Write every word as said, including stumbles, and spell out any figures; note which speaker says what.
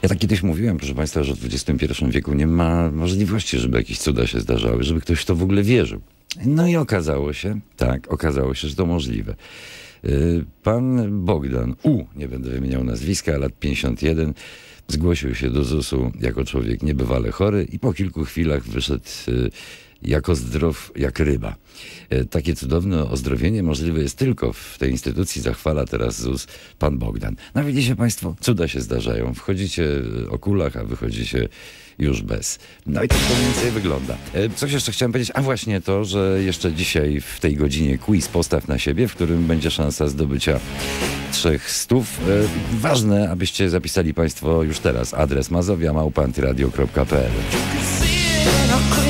Speaker 1: Ja tak kiedyś mówiłem, proszę państwa, że w dwudziestym pierwszym wieku nie ma możliwości, żeby jakieś cuda się zdarzały, żeby ktoś w to w ogóle wierzył. No i okazało się, tak, okazało się, że to możliwe. Pan Bogdan U., nie będę wymieniał nazwiska, lat pięćdziesiąt jeden, zgłosił się do zusu jako człowiek niebywale chory i po kilku chwilach wyszedł jako zdrow jak ryba. Takie cudowne ozdrowienie możliwe jest tylko w tej instytucji, zachwala teraz ZUS pan Bogdan. No widzicie państwo, cuda się zdarzają. Wchodzicie o kulach, a wychodzicie już bez. No i tak to mniej więcej wygląda. Coś jeszcze chciałem powiedzieć, a właśnie to, że jeszcze dzisiaj w tej godzinie quiz Postaw na siebie, w którym będzie szansa zdobycia trzech stów. Ważne, abyście zapisali państwo już teraz adres mazowia małpa antyradio kropka p l.